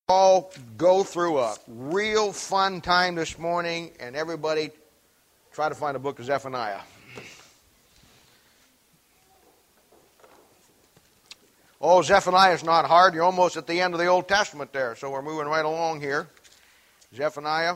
All go through a real fun time this morning, and everybody try to find a book of Zephaniah. Oh, Zephaniah is not hard. You're almost at the end of the Old Testament there, so we're moving right along here. Zephaniah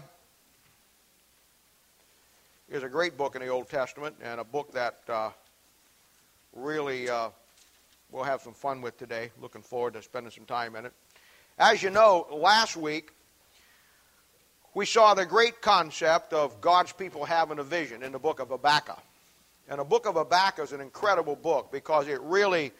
is a great book in the Old Testament, and a book that really we'll have some fun with today. Looking forward to spending some time in it. As you know, last week we saw the great concept of God's people having a vision in the book of Habakkuk. And the book of Habakkuk is an incredible book because it really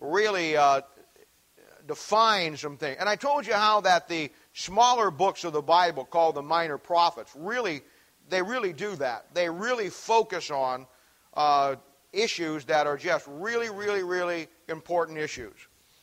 defines some things. And I told you how that the smaller books of the Bible called the minor prophets they really do that. They really focus on issues that are just really important issues.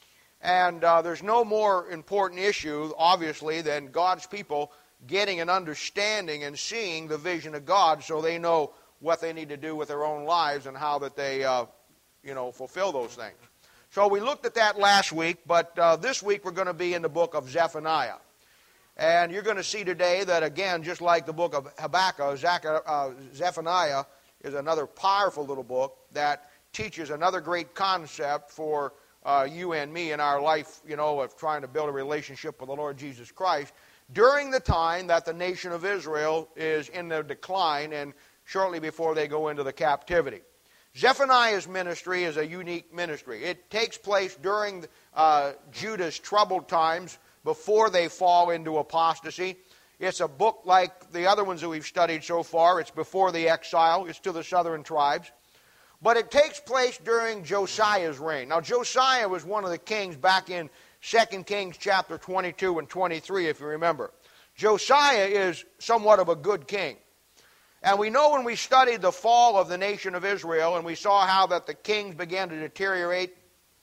And there's no more important issue, obviously, than God's people getting an understanding and seeing the vision of God so they know what they need to do with their own lives and how that they, fulfill those things. So we looked at that last week, but this week we're going to be in the book of Zephaniah. And you're going to see today that, again, just like the book of Habakkuk, Zephaniah is another powerful little book that teaches another great concept for you and me in our life, of trying to build a relationship with the Lord Jesus Christ during the time that the nation of Israel is in their decline and shortly before they go into the captivity. Zephaniah's ministry is a unique ministry. It takes place during Judah's troubled times before they fall into apostasy. It's a book like the other ones that we've studied so far. It's before the exile. It's to the southern tribes. But it takes place during Josiah's reign. Now, Josiah was one of the kings back in 2 Kings chapter 22 and 23, if you remember. Josiah is somewhat of a good king. And we know when we studied the fall of the nation of Israel, and we saw how that the kings began to deteriorate,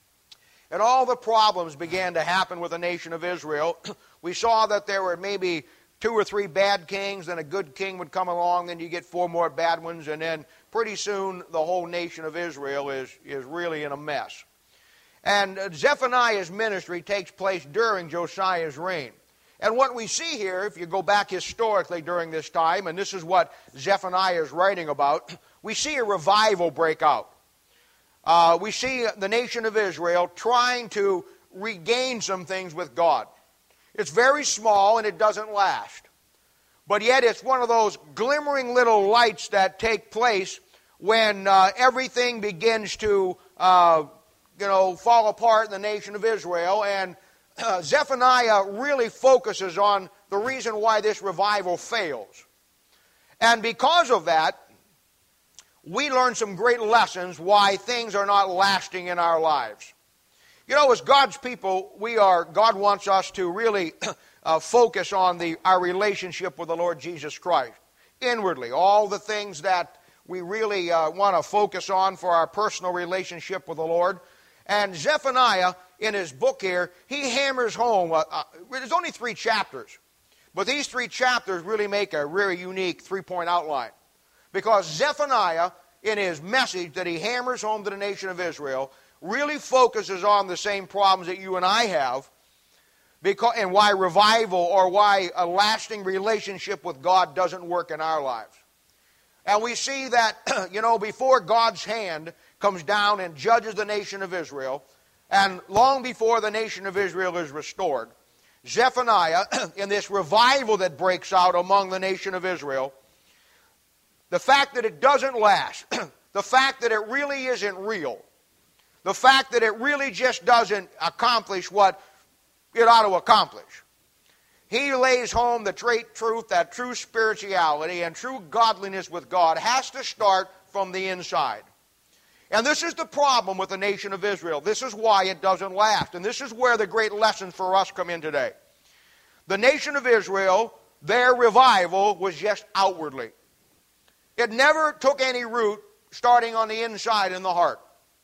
and all the problems began to happen with the nation of Israel, we saw that there were maybe 2 or 3 bad kings, then a good king would come along, then you get 4 more bad ones, and then pretty soon the whole nation of Israel is really in a mess. And Zephaniah's ministry takes place during Josiah's reign. And what we see here, if you go back historically during this time, and this is what Zephaniah is writing about, we see a revival break out. We see the nation of Israel trying to regain some things with God. It's very small and it doesn't last. But yet it's one of those glimmering little lights that take place when everything begins to fall apart in the nation of Israel. And Zephaniah really focuses on the reason why this revival fails. And because of that, we learn some great lessons why things are not lasting in our lives. As God's people, God wants us to really focus on our relationship with the Lord Jesus Christ. Inwardly, all the things that we really want to focus on for our personal relationship with the Lord. And Zephaniah, in his book here, he hammers home, there's only 3 chapters, but these 3 chapters really make a very unique 3-point outline. Because Zephaniah, in his message that he hammers home to the nation of Israel, really focuses on the same problems that you and I have, and why revival or why a lasting relationship with God doesn't work in our lives. And we see that, before God's hand comes down and judges the nation of Israel, and long before the nation of Israel is restored, Zephaniah, in this revival that breaks out among the nation of Israel, the fact that it doesn't last, the fact that it really isn't real, the fact that it really just doesn't accomplish what it ought to accomplish. He lays home the truth that true spirituality and true godliness with God has to start from the inside. And this is the problem with the nation of Israel. This is why it doesn't last. And this is where the great lessons for us come in today. The nation of Israel, their revival was just outwardly. It never took any root starting on the inside in the heart.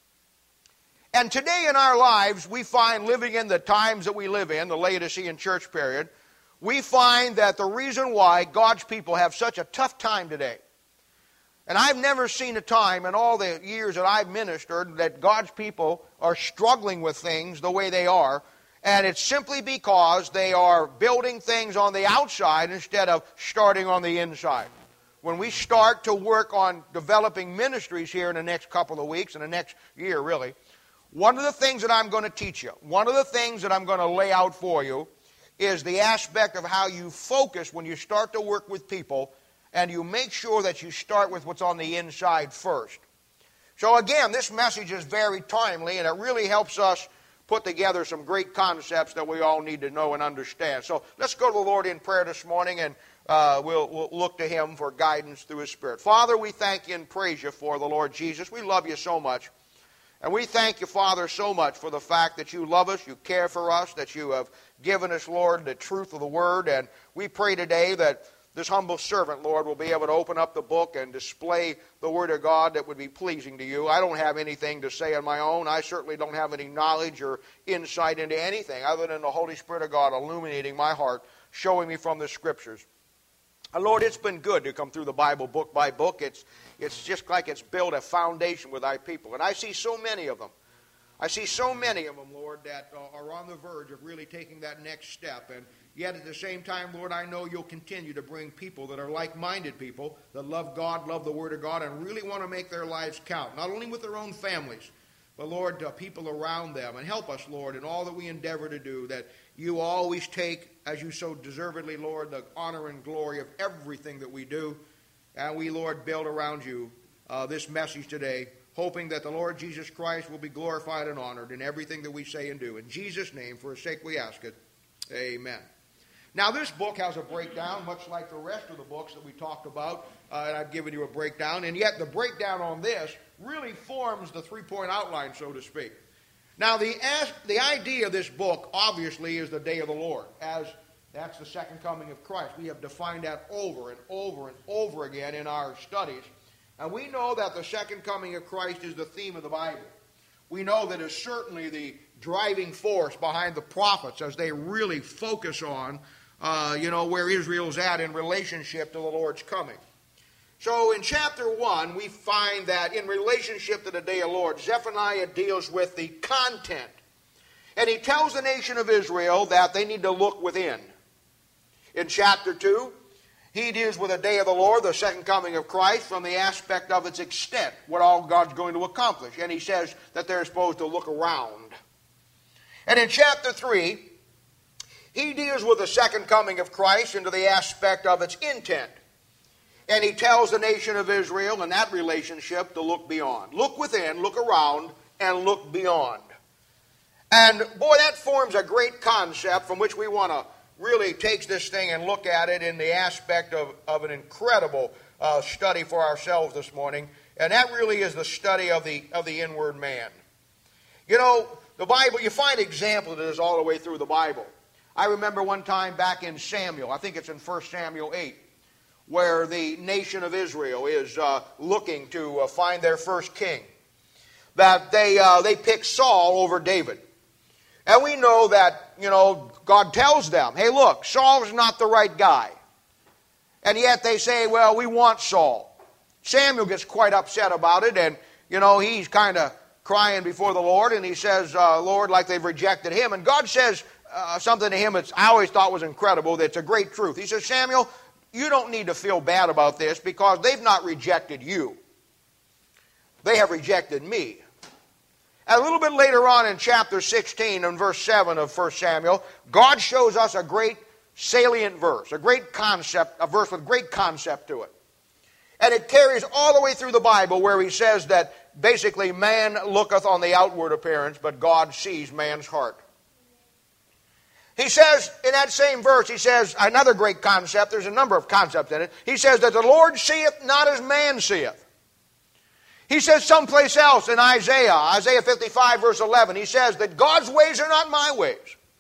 And today in our lives, we find, living in the times that we live in, the Laodicean church period, we find that the reason why God's people have such a tough time today, and I've never seen a time in all the years that I've ministered that God's people are struggling with things the way they are, And it's simply because they are building things on the outside instead of starting on the inside. When we start to work on developing ministries here in the next couple of weeks, in the next year really, one of the things that I'm going to teach you, one of the things that I'm going to lay out for you is the aspect of how you focus when you start to work with people, and you make sure that you start with what's on the inside first. So again, this message is very timely, and it really helps us put together some great concepts that we all need to know and understand. So let's go to the Lord in prayer this morning, and we'll look to Him for guidance through His Spirit. Father, we thank you and praise you for the Lord Jesus. We love you so much. And we thank you, Father, so much for the fact that you love us, you care for us, that you have given us, Lord, the truth of the Word. And we pray today that this humble servant, Lord, will be able to open up the book and display the Word of God that would be pleasing to you. I don't have anything to say on my own. I certainly don't have any knowledge or insight into anything other than the Holy Spirit of God illuminating my heart, showing me from the Scriptures. And Lord, it's been good to come through the Bible book by book. It's just like it's built a foundation with thy people. And I see so many of them. I see so many of them, Lord, that are on the verge of really taking that next step. And yet at the same time, Lord, I know you'll continue to bring people that are like-minded people, that love God, love the Word of God, and really want to make their lives count, not only with their own families, but, Lord, people around them. And help us, Lord, in all that we endeavor to do, that you always take, as you so deservedly, Lord, the honor and glory of everything that we do. And we, Lord, build around you this message today, hoping that the Lord Jesus Christ will be glorified and honored in everything that we say and do. In Jesus' name, for his sake we ask it. Amen. Now, this book has a breakdown, much like the rest of the books that we talked about, and I've given you a breakdown. And yet the breakdown on this really forms the three-point outline, so to speak. Now, the idea of this book, obviously, is the day of the Lord, as that's the second coming of Christ. We have defined that over and over and over again in our studies. And we know that the second coming of Christ is the theme of the Bible. We know that it's certainly the driving force behind the prophets as they really focus on, where Israel's at in relationship to the Lord's coming. So in chapter 1, we find that in relationship to the day of the Lord, Zephaniah deals with the content. And he tells the nation of Israel that they need to look within. In chapter 2, he deals with the day of the Lord, the second coming of Christ, from the aspect of its extent, what all God's going to accomplish. And he says that they're supposed to look around. And in chapter 3, he deals with the second coming of Christ into the aspect of its intent. And he tells the nation of Israel in that relationship to look beyond. Look within, look around, and look beyond. And boy, that forms a great concept from which we want to really take this thing and look at it in the aspect of an incredible study for ourselves this morning. And that really is the study of the inward man. You know, the Bible, you find examples of this all the way through the Bible. I remember one time back in Samuel, I think it's in 1 Samuel 8, where the nation of Israel is looking to find their first king, that they pick Saul over David. And we know that, God tells them, hey, look, Saul's not the right guy. And yet they say, well, we want Saul. Samuel gets quite upset about it, and, he's kind of crying before the Lord, and he says, Lord, like they've rejected him. And God says something to him that I always thought was incredible, that's a great truth. He says, Samuel, you don't need to feel bad about this because they've not rejected you. They have rejected me. And a little bit later on in chapter 16 and verse 7 of 1 Samuel, God shows us a great salient verse, a great concept, a verse with great concept to it. And it carries all the way through the Bible where he says that basically man looketh on the outward appearance, but God sees man's heart. He says, in that same verse, he says, another great concept, there's a number of concepts in it. He says that the Lord seeth not as man seeth. He says someplace else in Isaiah 55 verse 11, he says that God's ways are not my ways.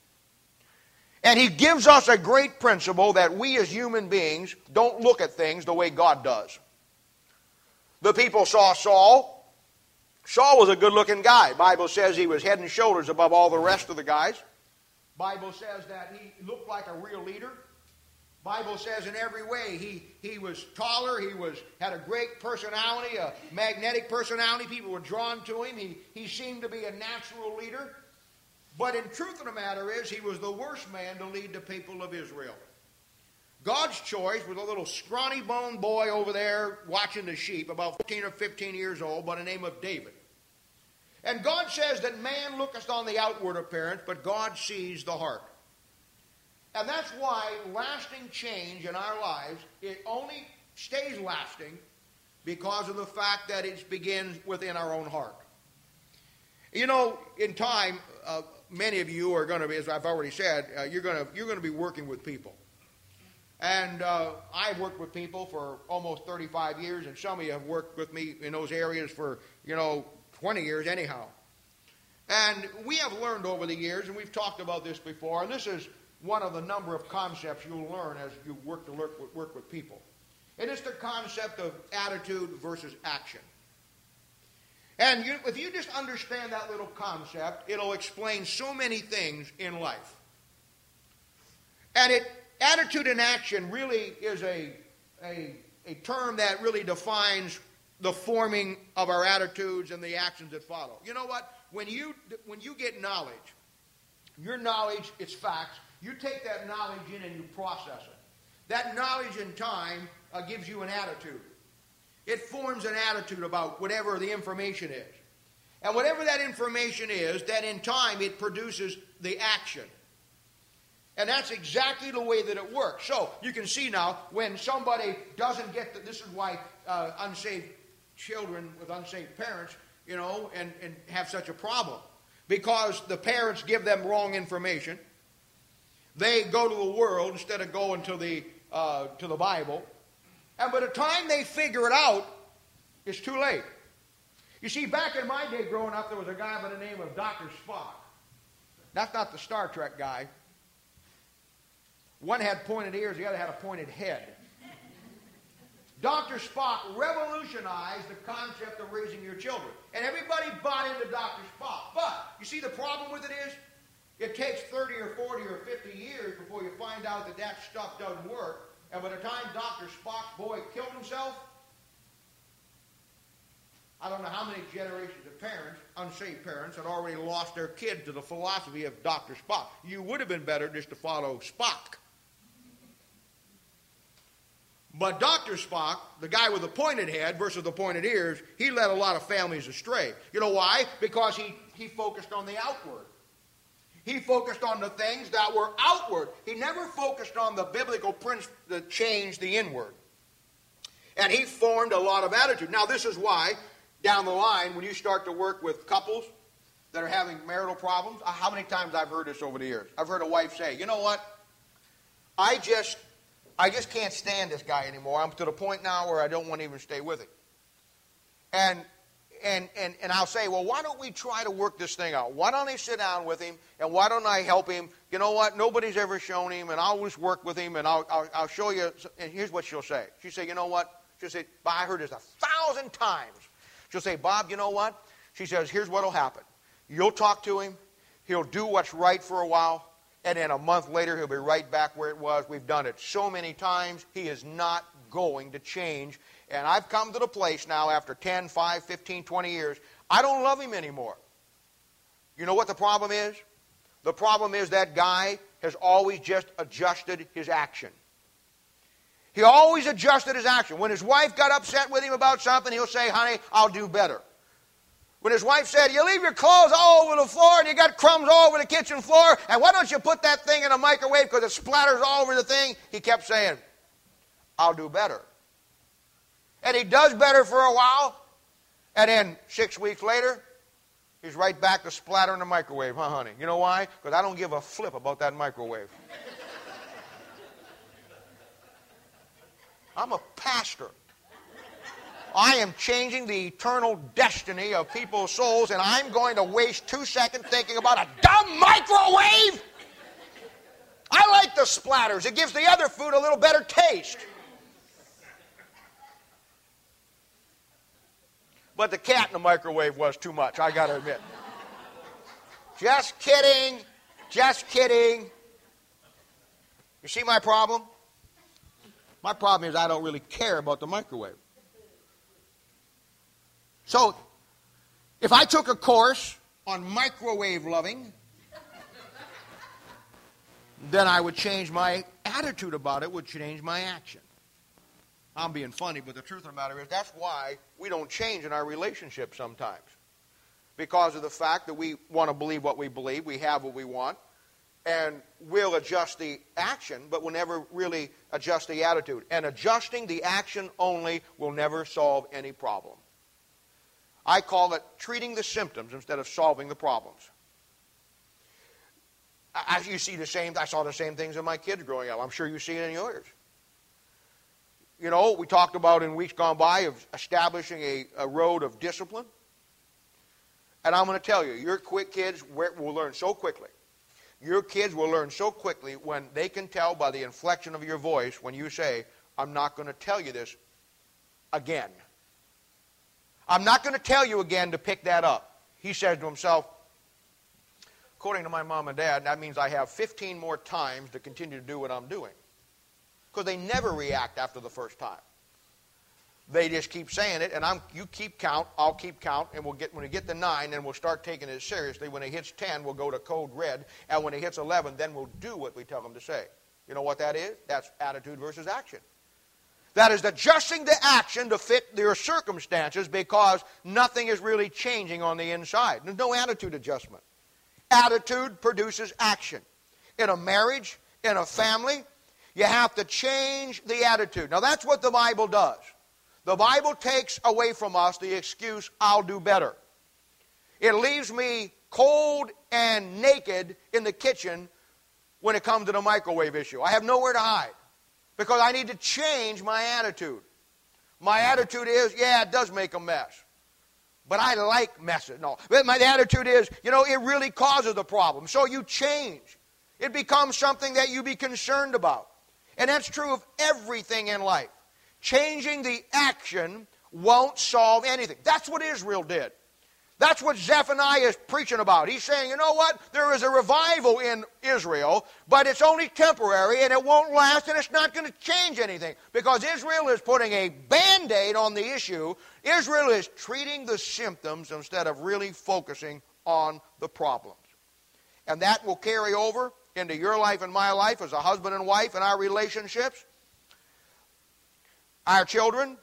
And he gives us a great principle that we as human beings don't look at things the way God does. The people saw Saul. Saul was a good-looking guy. The Bible says he was head and shoulders above all the rest of the guys. Bible says that he looked like a real leader. Bible says in every way he was taller, had a great personality, a magnetic personality. People were drawn to him. He seemed to be a natural leader. But in truth of the matter is, he was the worst man to lead the people of Israel. God's choice was a little scrawny-boned boy over there watching the sheep, about 14 or 15 years old, by the name of David. And God says that man looketh on the outward appearance, but God sees the heart. And that's why lasting change in our lives, it only stays lasting because of the fact that it begins within our own heart. You know, in time, many of you are going to be, as I've already said, you're going to be working with people. And I've worked with people for almost 35 years, and some of you have worked with me in those areas for, 20 years anyhow. And we have learned over the years, and we've talked about this before, and this is one of the number of concepts you'll learn as you work with people. And it's the concept of attitude versus action. And if you just understand that little concept, it'll explain so many things in life. And attitude and action really is a term that really defines the forming of our attitudes and the actions that follow. You know what? When you get knowledge, your knowledge, it's facts, you take that knowledge in and you process it. That knowledge in time gives you an attitude. It forms an attitude about whatever the information is. And whatever that information is, that in time it produces the action. And that's exactly the way that it works. So you can see now when somebody doesn't get this is why unsaved children with unsaved parents, and have such a problem. Because the parents give them wrong information. They go to the world instead of going to the Bible. And by the time they figure it out, it's too late. You see, back in my day growing up, there was a guy by the name of Dr. Spock. That's not the Star Trek guy. One had pointed ears, the other had a pointed head. Dr. Spock revolutionized the concept of raising your children. And everybody bought into Dr. Spock. But, you see, the problem with it is, it takes 30 or 40 or 50 years before you find out that stuff doesn't work. And by the time Dr. Spock's boy killed himself, I don't know how many generations of parents, unsaved parents, had already lost their kid to the philosophy of Dr. Spock. You would have been better just to follow Spock. But Dr. Spock, the guy with the pointed head versus the pointed ears, he led a lot of families astray. You know why? Because he focused on the outward. He focused on the things that were outward. He never focused on the biblical principle that changed the inward. And he formed a lot of attitude. Now, this is why, down the line, when you start to work with couples that are having marital problems, how many times I've heard this over the years? I've heard a wife say, you know what? I just can't stand this guy anymore. I'm to the point now where I don't want to even stay with him. And I'll say, well, why don't we try to work this thing out? Why don't I sit down with him, and why don't I help him? You know what? Nobody's ever shown him, and I'll just work with him, and I'll show you. And here's what she'll say. She'll say, you know what? She'll say, I heard this 1,000 times. She'll say, Bob, you know what? She says, here's what will happen. You'll talk to him. He'll do what's right for a while. And then a month later, he'll be right back where it was. We've done it so many times. He is not going to change. And I've come to the place now after 10, 5, 15, 20 years, I don't love him anymore. You know what the problem is? The problem is that guy has always just adjusted his action. He always adjusted his action. When his wife got upset with him about something, he'll say, honey, I'll do better. When his wife said, you leave your clothes all over the floor and you got crumbs all over the kitchen floor, and why don't you put that thing in a microwave because it splatters all over the thing? He kept saying, I'll do better. And he does better for a while, and then 6 weeks later, he's right back to splattering the microwave, huh, honey? You know why? Because I don't give a flip about that microwave. I'm a pastor. I am changing the eternal destiny of people's souls, and I'm going to waste 2 seconds thinking about a dumb microwave? I like the splatters. It gives the other food a little better taste. But the cat in the microwave was too much, I got to admit. Just kidding. Just kidding. You see my problem? My problem is I don't really care about the microwave. So, if I took a course on microwave loving, then I would change my attitude about it, would change my action. I'm being funny, but the truth of the matter is that's why we don't change in our relationship sometimes. Because of the fact that we want to believe what we believe, we have what we want, and we'll adjust the action, but we'll never really adjust the attitude. And adjusting the action only will never solve any problem. I call it treating the symptoms instead of solving the problems. I saw the same things in my kids growing up. I'm sure you see it in yours. You know, we talked about in weeks gone by of establishing a road of discipline. And I'm going to tell you, your kids will learn so quickly. Your kids will learn so quickly when they can tell by the inflection of your voice when you say, I'm not going to tell you this again. I'm not going to tell you again to pick that up. He says to himself, according to my mom and dad, that means I have 15 more times to continue to do what I'm doing. Because they never react after the first time. They just keep saying it, and you keep count, I'll keep count, and when we get to 9, then we'll start taking it seriously. When it hits 10, we'll go to code red, and when it hits 11, then we'll do what we tell them to say. You know what that is? That's attitude versus action. That is adjusting the action to fit your circumstances because nothing is really changing on the inside. There's no attitude adjustment. Attitude produces action. In a marriage, in a family, you have to change the attitude. Now that's what the Bible does. The Bible takes away from us the excuse, I'll do better. It leaves me cold and naked in the kitchen when it comes to the microwave issue. I have nowhere to hide because I need to change my attitude. My attitude is, yeah, it does make a mess. But I like messes. No, my attitude is, it really causes the problem. So you change. It becomes something that you be concerned about. And that's true of everything in life. Changing the action won't solve anything. That's what Israel did. That's what Zephaniah is preaching about. He's saying, you know what? There is a revival in Israel, but it's only temporary and it won't last and it's not going to change anything because Israel is putting a Band-Aid on the issue. Israel is treating the symptoms instead of really focusing on the problems. And that will carry over into your life and my life as a husband and wife and our relationships, our children,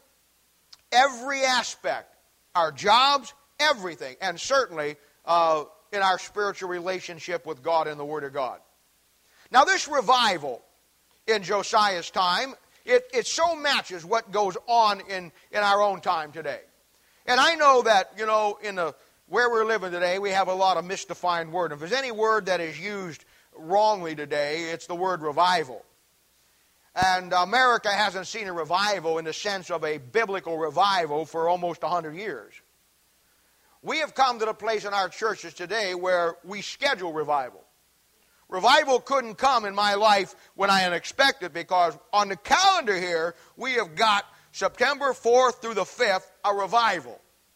every aspect, our jobs, everything, and certainly in our spiritual relationship with God and the Word of God. Now this revival in Josiah's time, it so matches what goes on in our own time today. And I know that, where we're living today, we have a lot of misdefined words. If there's any word that is used wrongly today, it's the word revival. And America hasn't seen a revival in the sense of a biblical revival for almost 100 years. We have come to the place in our churches today where we schedule revival. Revival couldn't come in my life when I had expected because on the calendar here, we have got September 4th through the 5th, a revival.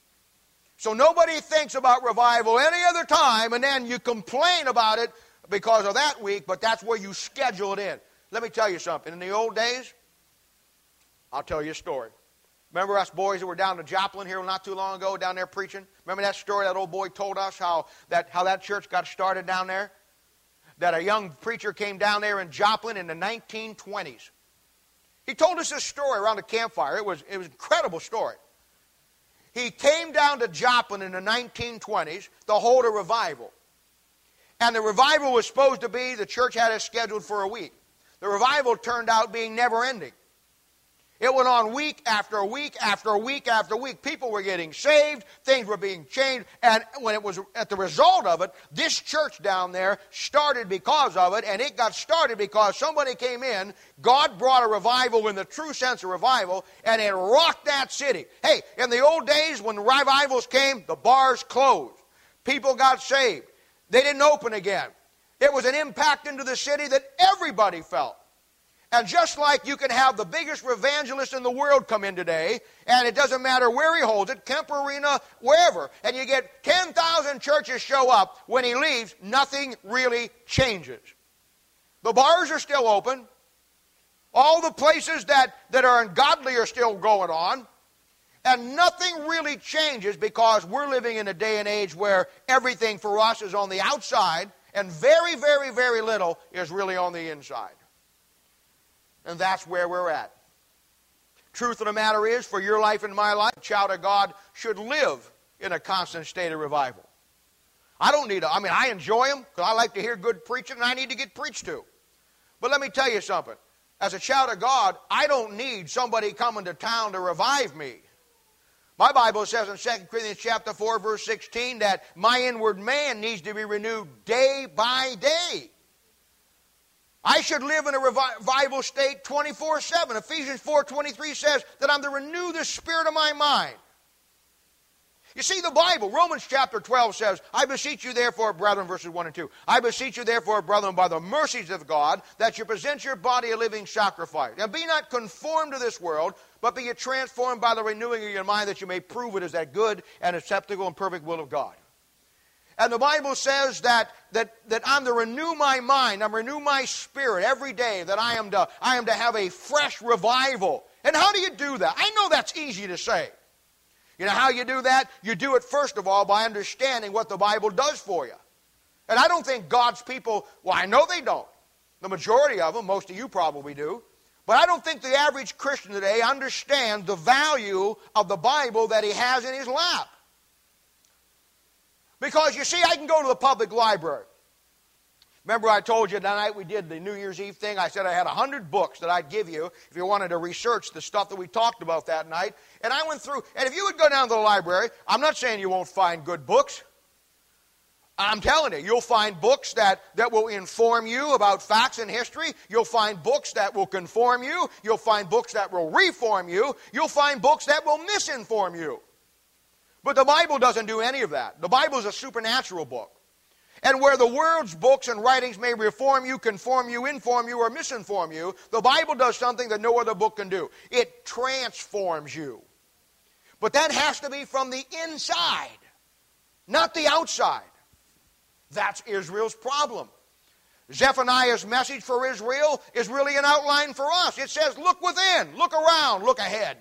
So nobody thinks about revival any other time, and then you complain about it because of that week, but that's where you schedule it in. Let me tell you something. In the old days, I'll tell you a story. Remember us boys that were down to Joplin here not too long ago, down there preaching? Remember that story that old boy told us, how that church got started down there? That a young preacher came down there in Joplin in the 1920s. He told us this story around the campfire. It was an incredible story. He came down to Joplin in the 1920s to hold a revival. And the revival was supposed to be, the church had it scheduled for a week. The revival turned out being never-ending. It went on week after week after week after week. People were getting saved. Things were being changed. And when it was at the result of it, this church down there started because of it. And it got started because somebody came in. God brought a revival in the true sense of revival. And it rocked that city. Hey, in the old days when revivals came, the bars closed. People got saved. They didn't open again. It was an impact into the city that everybody felt. And just like you can have the biggest evangelist in the world come in today, and it doesn't matter where he holds it, Kemper Arena, wherever, and you get 10,000 churches show up, when he leaves, nothing really changes. The bars are still open. All the places that are ungodly are still going on. And nothing really changes because we're living in a day and age where everything for us is on the outside and very, very, very little is really on the inside. And that's where we're at. Truth of the matter is, for your life and my life, a child of God should live in a constant state of revival. I enjoy them because I like to hear good preaching and I need to get preached to. But let me tell you something. As a child of God, I don't need somebody coming to town to revive me. My Bible says in 2 Corinthians chapter 4, verse 16, that my inward man needs to be renewed day by day. I should live in a revival state 24/7. Ephesians 4:23 says that I'm to renew the spirit of my mind. You see, the Bible, Romans chapter 12 says, I beseech you therefore, brethren, verses 1 and 2. I beseech you therefore, brethren, by the mercies of God, that you present your body a living sacrifice. Now be not conformed to this world, but be ye transformed by the renewing of your mind, that you may prove it is that good and acceptable and perfect will of God. And the Bible says that I'm to renew my mind, I'm to renew my spirit every day, that I am to have a fresh revival. And how do you do that? I know that's easy to say. You know how you do that? You do it, first of all, by understanding what the Bible does for you. And I don't think God's people, well, I know they don't. The majority of them, most of you probably do. But I don't think the average Christian today understands the value of the Bible that he has in his lap. Because, you see, I can go to the public library. Remember I told you that night we did the New Year's Eve thing? I said I had 100 books that I'd give you if you wanted to research the stuff that we talked about that night. And I went through, and if you would go down to the library, I'm not saying you won't find good books. I'm telling you, you'll find books that will inform you about facts and history. You'll find books that will conform you. You'll find books that will reform you. You'll find books that will misinform you. But the Bible doesn't do any of that. The Bible is a supernatural book. And where the world's books and writings may reform you, conform you, inform you, or misinform you, the Bible does something that no other book can do. It transforms you. But that has to be from the inside, not the outside. That's Israel's problem. Zephaniah's message for Israel is really an outline for us. It says, look within, look around, look ahead.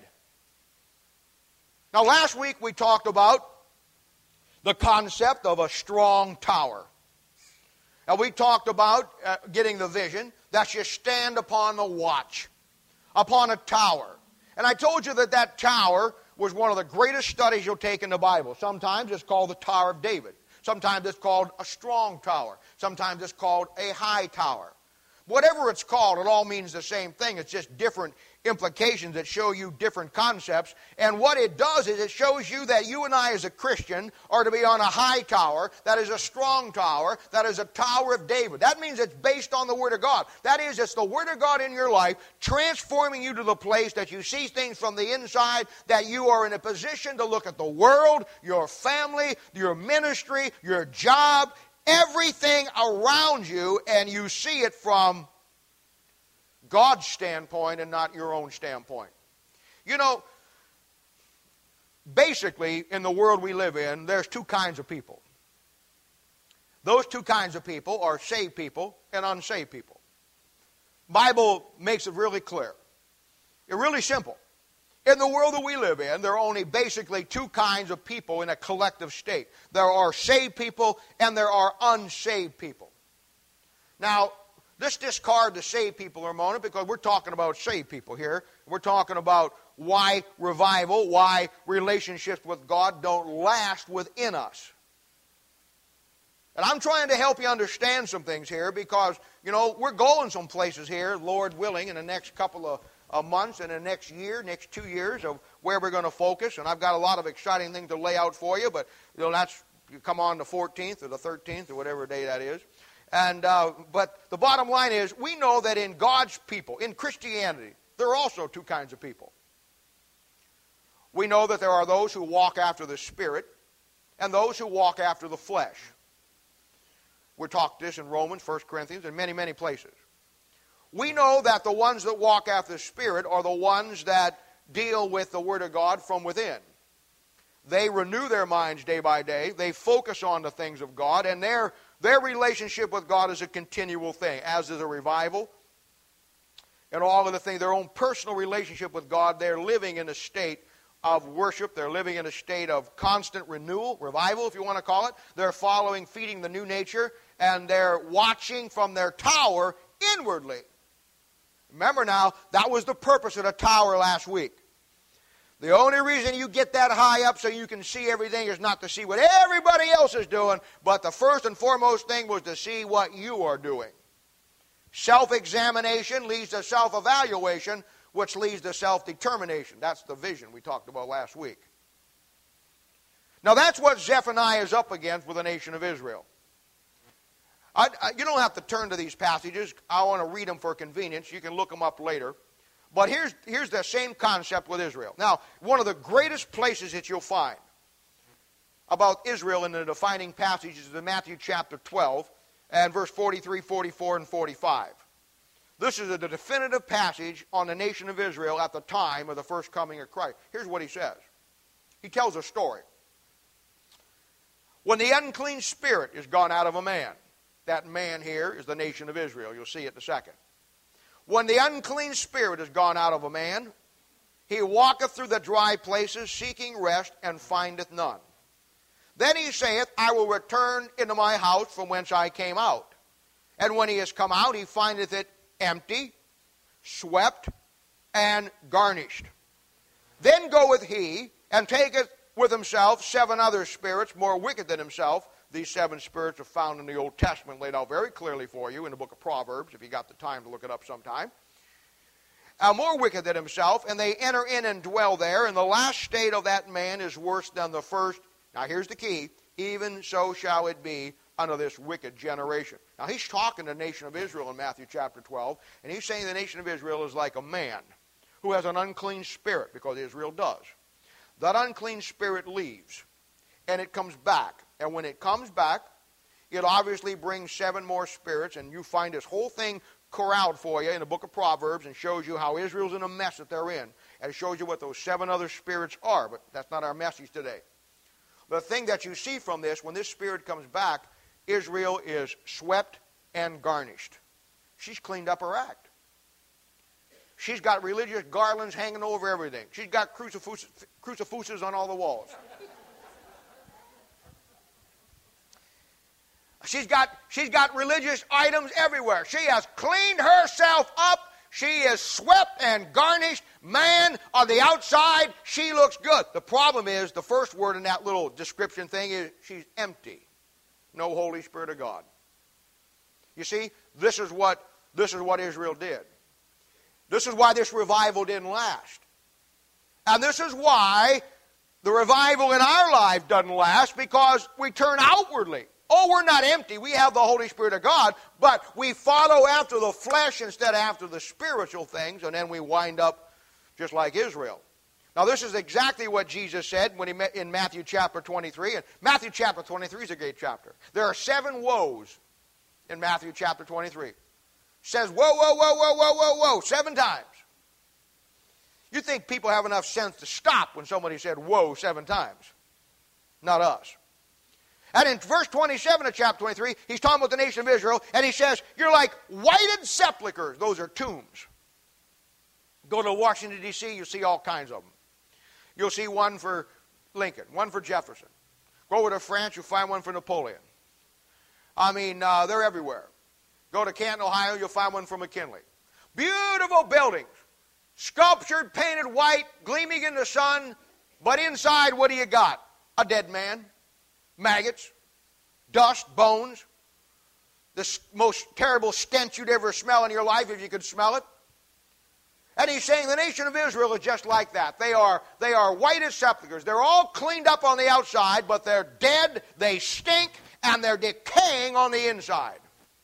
Now, last week we talked about the concept of a strong tower. And we talked about getting the vision that you stand upon the watch, upon a tower. And I told you that tower was one of the greatest studies you'll take in the Bible. Sometimes it's called the Tower of David. Sometimes it's called a strong tower. Sometimes it's called a high tower. Whatever it's called, it all means the same thing. It's just different implications that show you different concepts. And what it does is it shows you that you and I as a Christian are to be on a high tower, that is a strong tower, that is a Tower of David. That means it's based on the Word of God. That is, it's the Word of God in your life transforming you to the place that you see things from the inside, that you are in a position to look at the world, your family, your ministry, your job, everything around you, and you see it from God's standpoint and not your own standpoint. You know, basically, in the world we live in, there's two kinds of people. Those two kinds of people are saved people and unsaved people. Bible makes it really clear. It's really simple. In the world that we live in, there are only basically two kinds of people in a collective state. There are saved people and there are unsaved people. Now, let's discard the saved people for a moment because we're talking about saved people here. We're talking about why revival, why relationships with God don't last within us. And I'm trying to help you understand some things here because, you know, we're going some places here, Lord willing, in the next couple of months and the next year, next 2 years of where we're going to focus. And I've got a lot of exciting things to lay out for you, but you know, you come on the 14th or the 13th or whatever day that is. And but the bottom line is, we know that in God's people, in Christianity, there are also two kinds of people. We know that there are those who walk after the Spirit and those who walk after the flesh. We're taught this in Romans, 1 Corinthians, and many, many places. We know that the ones that walk after the Spirit are the ones that deal with the Word of God from within. They renew their minds day by day. They focus on the things of God, and their relationship with God is a continual thing, as is a revival. And all of the things, their own personal relationship with God, they're living in a state of worship. They're living in a state of constant renewal, revival if you want to call it. They're following, feeding the new nature, and they're watching from their tower inwardly. Remember now, that was the purpose of the tower last week. The only reason you get that high up so you can see everything is not to see what everybody else is doing, but the first and foremost thing was to see what you are doing. Self-examination leads to self-evaluation, which leads to self-determination. That's the vision we talked about last week. Now that's what Zephaniah is up against with the nation of Israel. You don't have to turn to these passages. I want to read them for convenience. You can look them up later. But here's the same concept with Israel. Now, one of the greatest places that you'll find about Israel in the defining passages is in Matthew chapter 12 and verse 43, 44, and 45. This is the definitive passage on the nation of Israel at the time of the first coming of Christ. Here's what he says. He tells a story. When the unclean spirit is gone out of a man, that man here is the nation of Israel. You'll see it in a second. When the unclean spirit is gone out of a man, he walketh through the dry places, seeking rest, and findeth none. Then he saith, I will return into my house from whence I came out. And when he is come out, he findeth it empty, swept, and garnished. Then goeth he, and taketh with himself 7 other spirits more wicked than himself. These 7 spirits are found in the Old Testament, laid out very clearly for you in the book of Proverbs, if you got the time to look it up sometime. More wicked than himself, and they enter in and dwell there, and the last state of that man is worse than the first. Now here's the key. Even so shall it be unto this wicked generation. Now he's talking to the nation of Israel in Matthew chapter 12, and he's saying the nation of Israel is like a man who has an unclean spirit, because Israel does. That unclean spirit leaves, and it comes back. And when it comes back, it obviously brings 7 more spirits, and you find this whole thing corralled for you in the book of Proverbs and shows you how Israel's in a mess that they're in. And it shows you what those 7 other spirits are, but that's not our message today. The thing that you see from this, when this spirit comes back, Israel is swept and garnished. She's cleaned up her act. She's got religious garlands hanging over everything. She's got crucifixes on all the walls. She's got religious items everywhere. She has cleaned herself up. She is swept and garnished. Man, on the outside, she looks good. The problem is, the first word in that little description thing is she's empty. No Holy Spirit of God. You see, this is what Israel did. This is why this revival didn't last. And this is why the revival in our life doesn't last, because we turn outwardly. Oh, we're not empty. We have the Holy Spirit of God, but we follow after the flesh instead of after the spiritual things, and then we wind up just like Israel. Now, this is exactly what Jesus said when he met in Matthew chapter 23. And Matthew chapter 23 is a great chapter. There are 7 woes in Matthew chapter 23. It says, whoa, whoa, whoa, whoa, whoa, whoa, whoa, 7 times. You think people have enough sense to stop when somebody said, whoa, 7 times. Not us. And in verse 27 of chapter 23, he's talking about the nation of Israel, and he says, you're like whited sepulchres. Those are tombs. Go to Washington, D.C., you'll see all kinds of them. You'll see one for Lincoln, one for Jefferson. Go over to France, you'll find one for Napoleon. I mean, they're everywhere. Go to Canton, Ohio, you'll find one for McKinley. Beautiful buildings, sculptured, painted white, gleaming in the sun, but inside, what do you got? A dead man. Maggots, dust, bones, the most terrible stench you'd ever smell in your life if you could smell it. And he's saying the nation of Israel is just like that. They are white as sepulchres. They're all cleaned up on the outside, but they're dead, they stink, and they're decaying on the inside.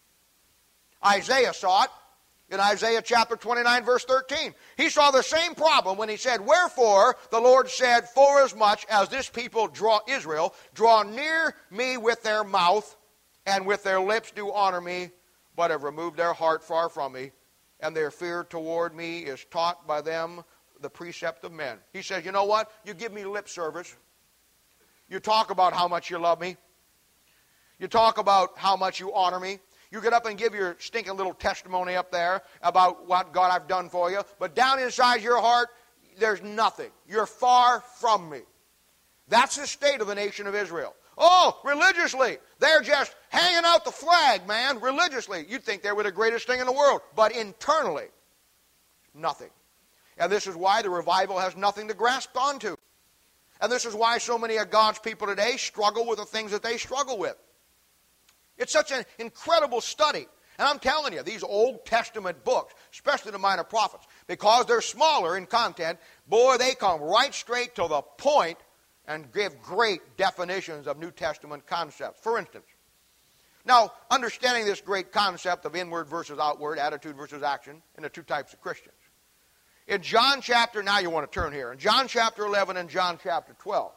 Isaiah saw it in Isaiah chapter 29, verse 13. He saw the same problem when he said, wherefore the Lord said, forasmuch as this people Israel draw near me with their mouth, and with their lips do honor me, but have removed their heart far from me, and their fear toward me is taught by them the precept of men. He says, you know what? You give me lip service. You talk about how much you love me. You talk about how much you honor me. You get up and give your stinking little testimony up there about what God I've done for you. But down inside your heart, there's nothing. You're far from me. That's the state of the nation of Israel. Oh, religiously. They're just hanging out the flag, man, religiously. You'd think they were the greatest thing in the world. But internally, nothing. And this is why the revival has nothing to grasp onto. And this is why so many of God's people today struggle with the things that they struggle with. It's such an incredible study. And I'm telling you, these Old Testament books, especially the Minor Prophets, because they're smaller in content, boy, they come right straight to the point and give great definitions of New Testament concepts. For instance, now, understanding this great concept of inward versus outward, attitude versus action, and the two types of Christians. In John chapter, now you want to turn here, in John chapter 11 and John chapter 12,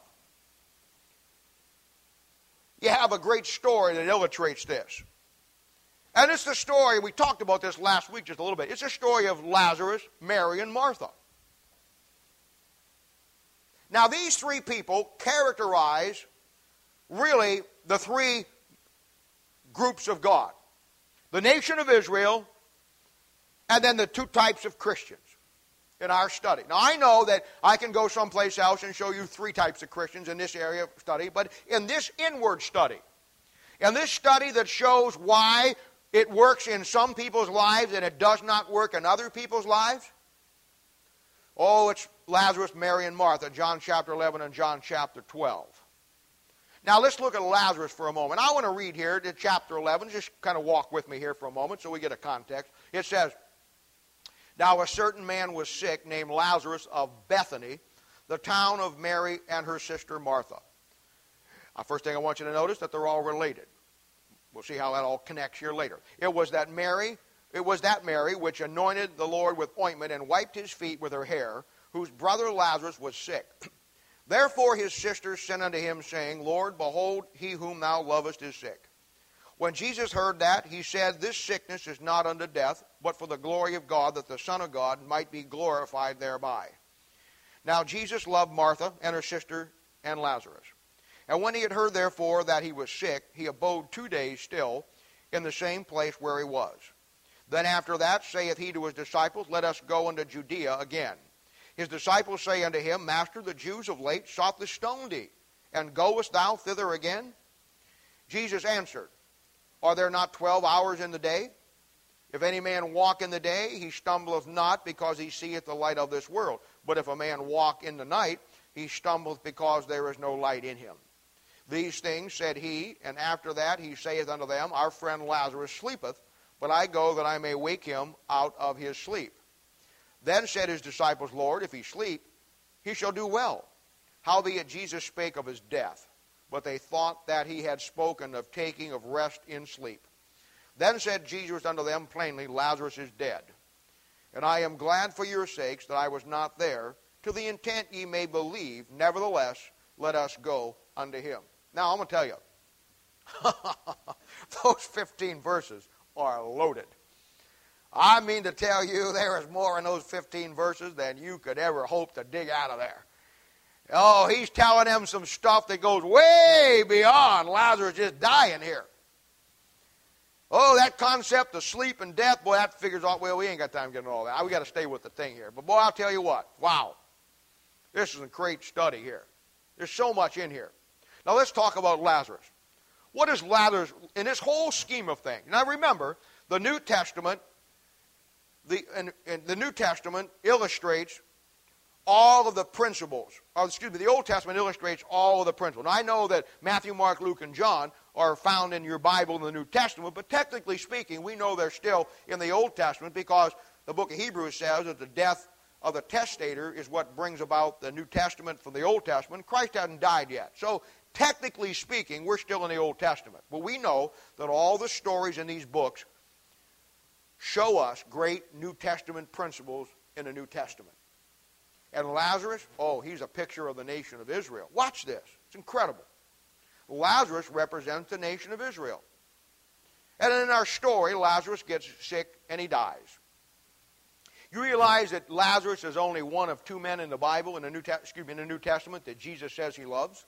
you have a great story that illustrates this. And it's the story, we talked about this last week just a little bit. It's a story of Lazarus, Mary, and Martha. Now, these three people characterize really the three groups of God. The nation of Israel, and then the two types of Christians in our study. Now, I know that I can go someplace else and show you three types of Christians in this area of study, but in this inward study, in this study that shows why it works in some people's lives and it does not work in other people's lives, oh, it's Lazarus, Mary, and Martha, John chapter 11 and John chapter 12. Now, let's look at Lazarus for a moment. I want to read here to chapter 11. Just kind of walk with me here for a moment so we get a context. It says, "Now a certain man was sick named Lazarus of Bethany, the town of Mary and her sister Martha." First thing I want you to notice that they're all related. We'll see how that all connects here later. It was that Mary which anointed the Lord with ointment and wiped his feet with her hair, whose brother Lazarus was sick. Therefore his sisters sent unto him, saying, Lord, behold, he whom thou lovest is sick. When Jesus heard that, he said, This sickness is not unto death, but for the glory of God, that the Son of God might be glorified thereby. Now Jesus loved Martha and her sister and Lazarus. And when he had heard, therefore, that he was sick, he abode 2 days still in the same place where he was. Then after that saith he to his disciples, Let us go unto Judea again. His disciples say unto him, Master, the Jews of late sought to stone thee, and goest thou thither again? Jesus answered, Are there not 12 hours in the day? If any man walk in the day, he stumbleth not, because he seeth the light of this world. But if a man walk in the night, he stumbleth, because there is no light in him. These things said he, and after that he saith unto them, Our friend Lazarus sleepeth, but I go that I may wake him out of his sleep. Then said his disciples, Lord, if he sleep, he shall do well. Howbeit Jesus spake of his death, but they thought that he had spoken of taking of rest in sleep. Then said Jesus unto them plainly, Lazarus is dead. And I am glad for your sakes that I was not there, to the intent ye may believe. Nevertheless, let us go unto him. Now, I'm going to tell you, those 15 verses are loaded. I mean to tell you, there is more in those 15 verses than you could ever hope to dig out of there. Oh, he's telling them some stuff that goes way beyond Lazarus just dying here. Oh, that concept of sleep and death, boy, that figures out, well, we ain't got time getting all that. We got to stay with the thing here. But boy, I'll tell you what, wow. This is a great study here. There's so much in here. Now let's talk about Lazarus. What is Lazarus in this whole scheme of things? Now remember, the New Testament, the New Testament illustrates all of the principles. The Old Testament illustrates all of the principles. Now, I know that Matthew, Mark, Luke, and John are found in your Bible in the New Testament, but technically speaking, we know they're still in the Old Testament because the book of Hebrews says that the death of the testator is what brings about the New Testament from the Old Testament. Christ hasn't died yet. So, technically speaking, we're still in the Old Testament. But we know that all the stories in these books show us great New Testament principles in the New Testament. And Lazarus, oh, he's a picture of the nation of Israel. Watch this. It's incredible. Lazarus represents the nation of Israel. And in our story, Lazarus gets sick and he dies. You realize that Lazarus is only one of two men in the Bible, in the New Testament, that Jesus says he loves?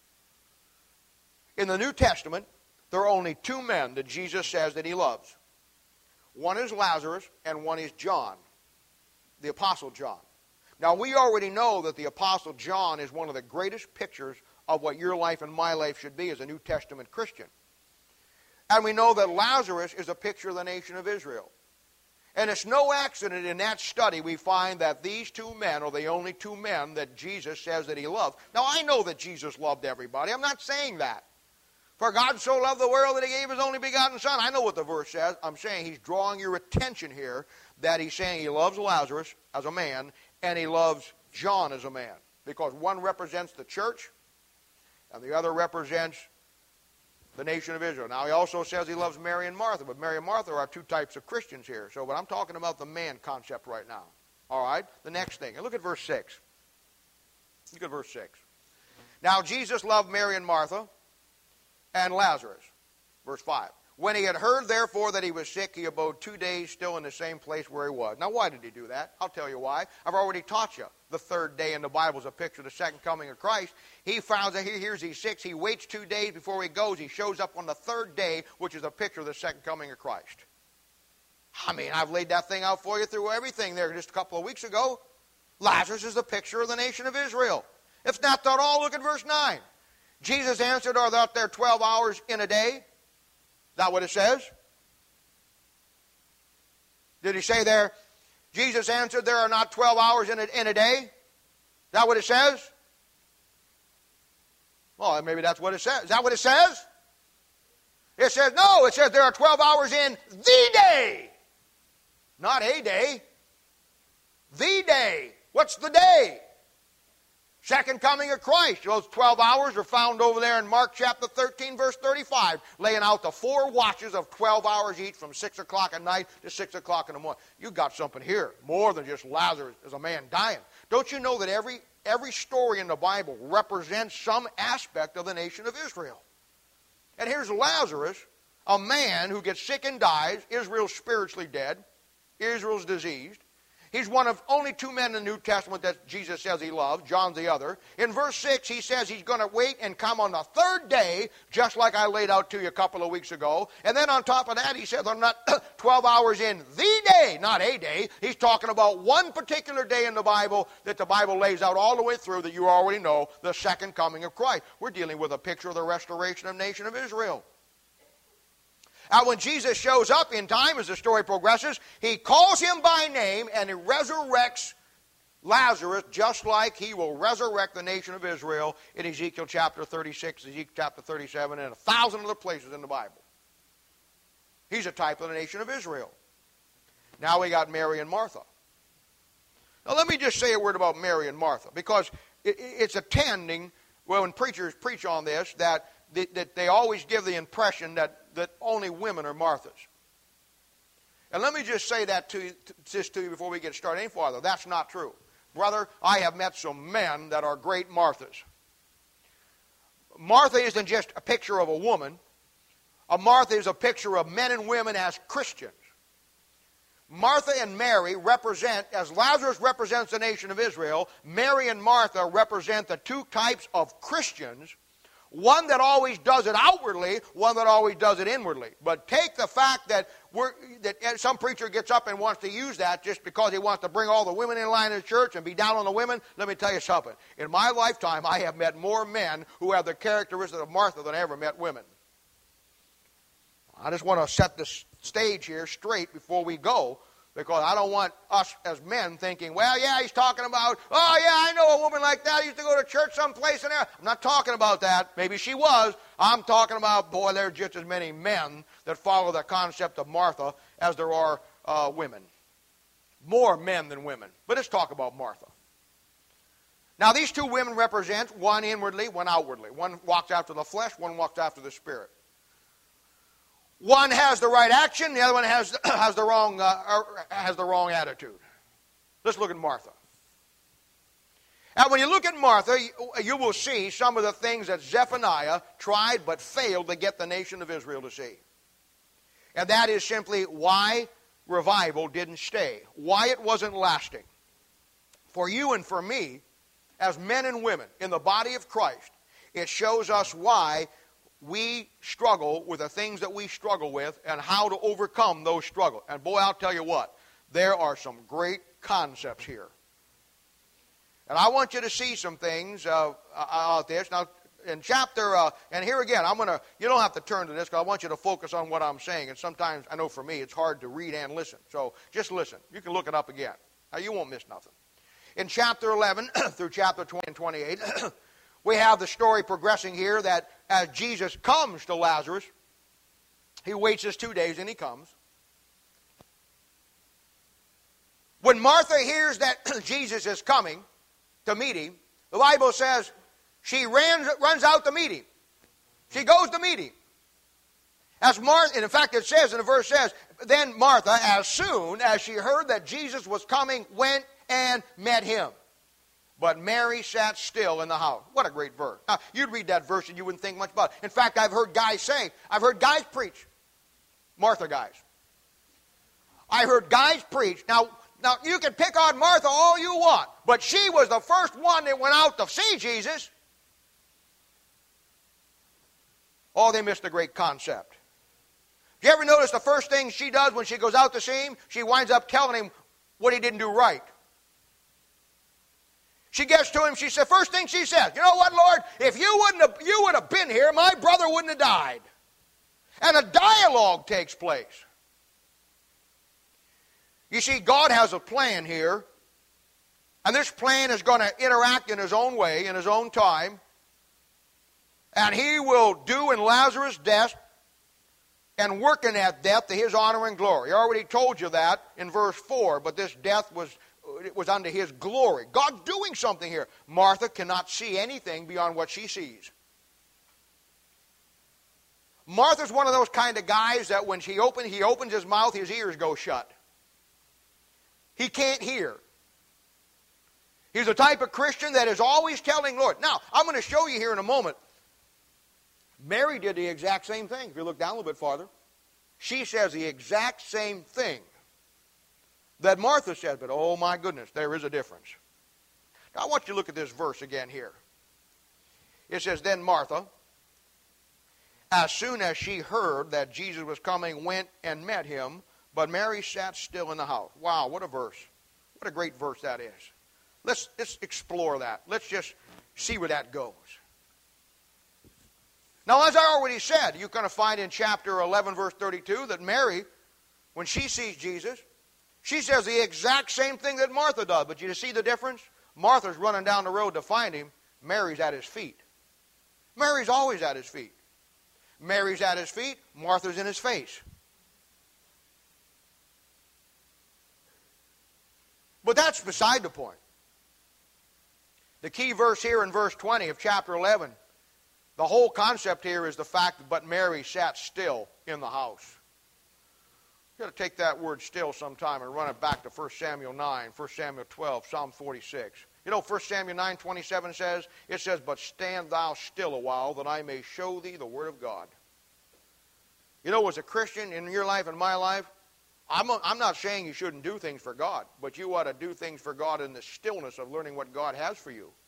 In the New Testament, there are only two men that Jesus says that he loves. One is Lazarus and one is John, the Apostle John. Now, we already know that the Apostle John is one of the greatest pictures of what your life and my life should be as a New Testament Christian. And we know that Lazarus is a picture of the nation of Israel. And it's no accident in that study we find that these two men are the only two men that Jesus says that he loved. Now, I know that Jesus loved everybody. I'm not saying that. For God so loved the world that he gave his only begotten Son. I know what the verse says. I'm saying he's drawing your attention here that he's saying he loves Lazarus as a man and he loves John as a man. Because one represents the church and the other represents the nation of Israel. Now, he also says he loves Mary and Martha, but Mary and Martha are two types of Christians here. So, but I'm talking about the man concept right now. All right? The next thing. And look at verse 6. Look at verse 6. Now, Jesus loved Mary and Martha and Lazarus. Verse 5. When he had heard, therefore, that he was sick, he abode 2 days still in the same place where he was. Now, why did he do that? I'll tell you why. I've already taught you. The third day in the Bible is a picture of the second coming of Christ. He finds that he hears he's sick. He waits 2 days before he goes. He shows up on the third day, which is a picture of the second coming of Christ. I mean, I've laid that thing out for you through everything there just a couple of weeks ago. Lazarus is the picture of the nation of Israel. If not that all, look at verse 9. Jesus answered, are not there 12 hours in a day? Is that what it says? Did he say there, Jesus answered, there are not 12 hours in a day? Is that what it says? Well, maybe that's what it says. Is that what it says? It says, no, it says there are 12 hours in the day. Not a day. The day. What's the day? Second coming of Christ. Those 12 hours are found over there in Mark chapter 13, verse 35, laying out the 4 watches of 12 hours each from 6 o'clock at night to 6 o'clock in the morning. You got something here, more than just Lazarus as a man dying. Don't you know that every story in the Bible represents some aspect of the nation of Israel? And here's Lazarus, a man who gets sick and dies. Israel's spiritually dead. Israel's diseased. He's one of only 2 men in the New Testament that Jesus says he loves. John's the other. In verse 6, he says he's going to wait and come on the third day, just like I laid out to you a couple of weeks ago. And then on top of that, he says, I'm not 12 hours in the day, not a day. He's talking about one particular day in the Bible that the Bible lays out all the way through that you already know, the second coming of Christ. We're dealing with a picture of the restoration of the nation of Israel. Now, when Jesus shows up in time, as the story progresses, he calls him by name and he resurrects Lazarus just like he will resurrect the nation of Israel in Ezekiel chapter 36, Ezekiel chapter 37, and 1,000 other places in the Bible. He's a type of the nation of Israel. Now we got Mary and Martha. Now let me just say a word about Mary and Martha, because it's attending, well, when preachers preach on this, that they always give the impression that only women are Marthas. And let me just say that to you before we get started any farther. That's not true. Brother, I have met some men that are great Marthas. Martha isn't just a picture of a woman. A Martha is a picture of men and women as Christians. Martha and Mary represent, as Lazarus represents the nation of Israel, Mary and Martha represent the 2 types of Christians. One that always does it outwardly, one that always does it inwardly. But take the fact that some preacher gets up and wants to use that just because he wants to bring all the women in line in the church and be down on the women. Let me tell you something. In my lifetime, I have met more men who have the characteristics of Martha than I ever met women. I just want to set the stage here straight before we go, because I don't want us as men thinking, well, yeah, he's talking about, oh, yeah, I know a woman like that. I used to go to church someplace in there. I'm not talking about that. Maybe she was. I'm talking about, boy, there are just as many men that follow the concept of Martha as there are women. More men than women. But let's talk about Martha. Now, these 2 women represent one inwardly, one outwardly. One walks after the flesh, one walks after the spirit. One has the right action, the other one has the wrong attitude. Let's look at Martha. Now, when you look at Martha, you will see some of the things that Zephaniah tried but failed to get the nation of Israel to see. And that is simply why revival didn't stay, why it wasn't lasting. For you and for me, as men and women in the body of Christ, it shows us why we struggle with the things that we struggle with and how to overcome those struggles. And boy, I'll tell you what, there are some great concepts here. And I want you to see some things out there. Now, In chapter, and here again, you don't have to turn to this because I want you to focus on what I'm saying. And sometimes, I know for me, it's hard to read and listen. So just listen. You can look it up again. Now, you won't miss nothing. In chapter 11 through chapter 20 and 28, we have the story progressing here that as Jesus comes to Lazarus, he waits his 2 days and he comes. When Martha hears that Jesus is coming to meet him, the Bible says she runs out to meet him. She goes to meet him. As Martha, and in fact it says, in the verse says, then Martha, as soon as she heard that Jesus was coming, went and met him. But Mary sat still in the house. What a great verse. Now, you'd read that verse and you wouldn't think much about it. In fact, I've heard guys preach. Martha guys. I heard guys preach. Now, you can pick on Martha all you want, but she was the first one that went out to see Jesus. Oh, they missed a great concept. Do you ever notice the first thing she does when she goes out to see him? She winds up telling him what he didn't do right. She gets to him, first thing she says, you know what, Lord, if you would have been here, my brother wouldn't have died. And a dialogue takes place. You see, God has a plan here, and this plan is going to interact in his own way, in his own time, and he will do in Lazarus' death and work in that death to his honor and glory. I already told you that in verse 4, but this death was unto his glory. God's doing something here. Martha cannot see anything beyond what she sees. Martha's one of those kind of guys that when he opens his mouth, his ears go shut. He can't hear. He's the type of Christian that is always telling Lord. Now, I'm going to show you here in a moment. Mary did the exact same thing. If you look down a little bit farther, she says the exact same thing that Martha said, but oh my goodness, there is a difference. Now I want you to look at this verse again here. It says, then Martha, as soon as she heard that Jesus was coming, went and met him, but Mary sat still in the house. Wow, what a verse. What a great verse that is. Let's explore that. Let's just see where that goes. Now, as I already said, you're going to find in chapter 11, verse 32, that Mary, when she sees Jesus, she says the exact same thing that Martha does. But you see the difference? Martha's running down the road to find him. Mary's at his feet. Mary's always at his feet. Mary's at his feet. Martha's in his face. But that's beside the point. The key verse here in verse 20 of chapter 11, the whole concept here is the fact that but Mary sat still in the house. You've got to take that word still sometime and run it back to 1 Samuel 9, 1 Samuel 12, Psalm 46. You know, 1 Samuel 9:27 says, it says, but stand thou still a while that I may show thee the word of God. You know, as a Christian in your life and my life, I'm not saying you shouldn't do things for God, but you ought to do things for God in the stillness of learning what God has for you.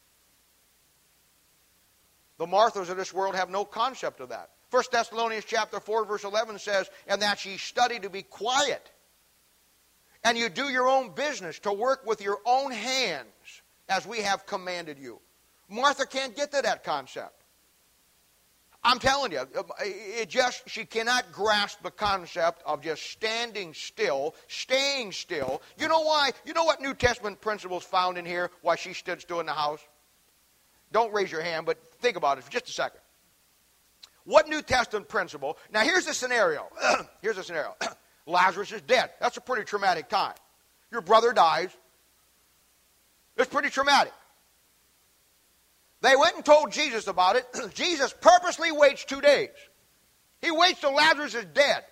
The Marthas of this world have no concept of that. 1 Thessalonians chapter 4, verse 11 says, and that ye study to be quiet, and you do your own business, to work with your own hands, as we have commanded you. Martha can't get to that concept. I'm telling you, she cannot grasp the concept of just standing still, staying still. You know why? You know what New Testament principles found in here, why she stood still in the house? Don't raise your hand, but think about it for just a second. What New Testament principle? Now here's the scenario. Here's the scenario. Lazarus is dead. That's a pretty traumatic time. Your brother dies. It's pretty traumatic. They went and told Jesus about it. Jesus purposely waits 2 days. He waits till Lazarus is dead.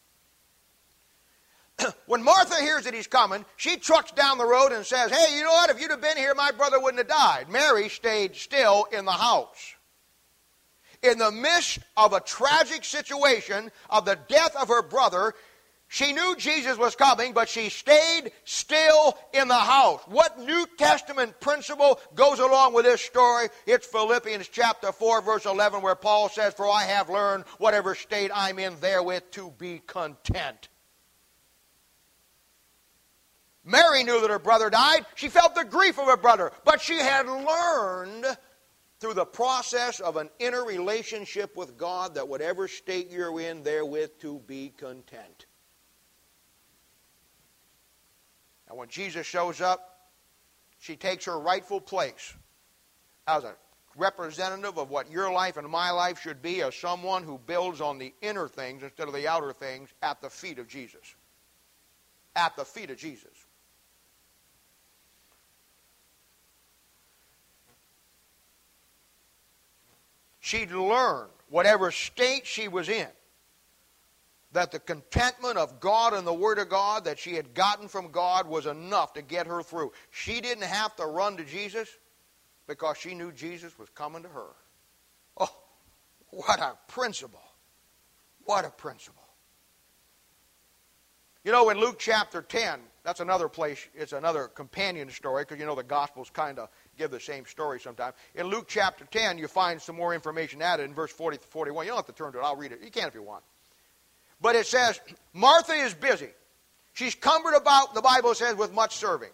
When Martha hears that he's coming, she trucks down the road and says, hey, you know what? If you'd have been here, my brother wouldn't have died. Mary stayed still in the house. In the midst of a tragic situation of the death of her brother, she knew Jesus was coming, but she stayed still in the house. What New Testament principle goes along with this story? It's Philippians chapter 4, verse 11, where Paul says, for I have learned whatever state I'm in therewith to be content. Mary knew that her brother died. She felt the grief of her brother, but she had learned through the process of an inner relationship with God, that whatever state you're in, therewith to be content. And when Jesus shows up, she takes her rightful place as a representative of what your life and my life should be, as someone who builds on the inner things instead of the outer things at the feet of Jesus. At the feet of Jesus. She'd learned, whatever state she was in, that the contentment of God and the Word of God that she had gotten from God was enough to get her through. She didn't have to run to Jesus because she knew Jesus was coming to her. Oh, what a principle. What a principle. You know, in Luke chapter 10, that's another place, it's another companion story, because you know the Gospels kind of give the same story sometimes. In Luke chapter 10, you find some more information added in verse 40 to 41. You don't have to turn to it. I'll read it. You can if you want. But it says, Martha is busy. She's cumbered about, the Bible says, with much serving.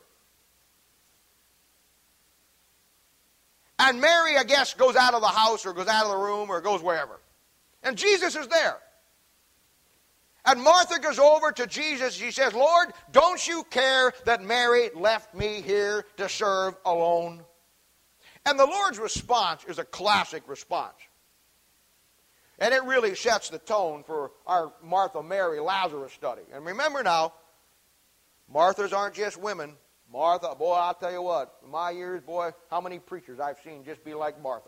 And Mary, I guess, goes out of the house or goes out of the room or goes wherever. And Jesus is there. And Martha goes over to Jesus. She says, Lord, don't you care that Mary left me here to serve alone? And the Lord's response is a classic response. And it really sets the tone for our Martha, Mary, Lazarus study. And remember now, Marthas aren't just women. Martha, boy, I'll tell you what, in my years, boy, how many preachers I've seen just be like Martha.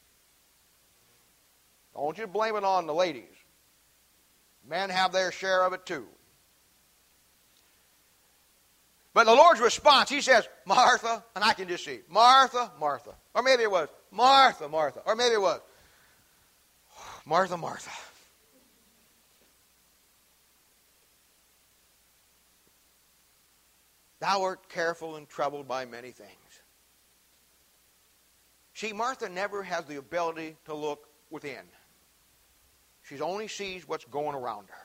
Don't you blame it on the ladies. Men have their share of it too. But the Lord's response, He says, Martha, and I can just see, Martha, Martha. Or maybe it was, Martha, Martha. Or maybe it was, Martha, Martha. Thou art careful and troubled by many things. See, Martha never has the ability to look within. She only sees what's going around her.